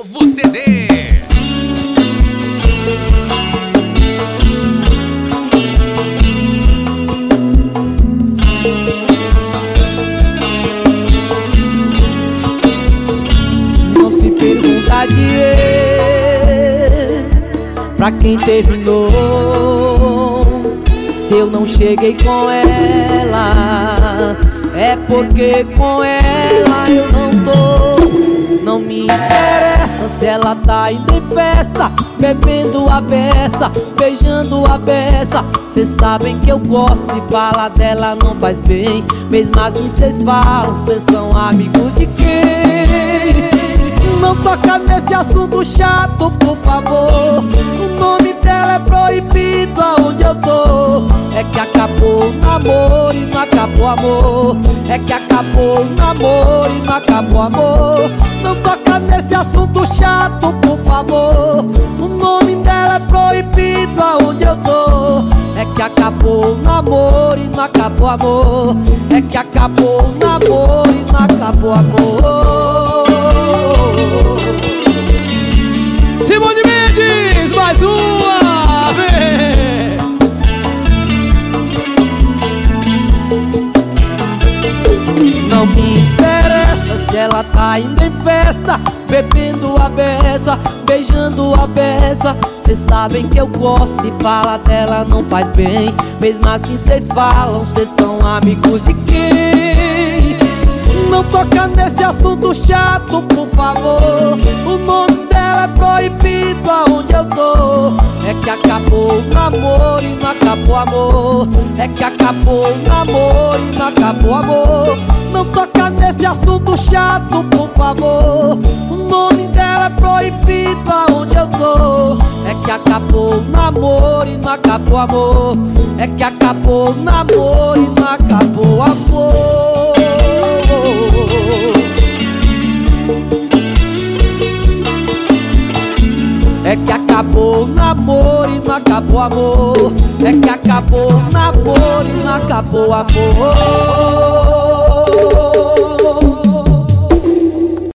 Novo CD. Não se pergunta de ex pra quem terminou, se eu não cheguei com ela, é porque com ela eu não tô. Não me interessa se ela tá indo em festa, bebendo a beça, beijando a beça. Cês sabem que eu gosto e falar dela não faz bem. Mesmo assim cês falam, cês são amigos de quem? Não toca nesse assunto chato, por favor. O nome dela é proibido aonde eu tô. É que acabou o namoro e não acabou o amor. É que acabou o namoro e não acabou o amor. Não toca nesse assunto chato, por favor. O nome dela é proibido aonde eu tô. É que acabou o namoro e não acabou o amor. É que acabou o namoro e não acabou o amor. Simone Mendes, mais uma vez. Não me interessa se ela tá indo em festa, bebendo a beça, beijando a beça. Cês sabem que eu gosto e falar dela não faz bem. Mesmo assim cês falam, cês são amigos de quem? Não toca nesse assunto chato, por favor. O nome dela é proibido aonde eu tô. É que acabou o namoro e não acabou o amor. É que acabou o namoro e não acabou o amor. Não toca nesse assunto chato, por favor. O nome dela é proibido aonde eu tô. É que acabou o namoro e não acabou o amor. É que acabou o namoro e não acabou o amor. É que acabou o namoro e não acabou o amor. É que acabou o namoro e não acabou o amor.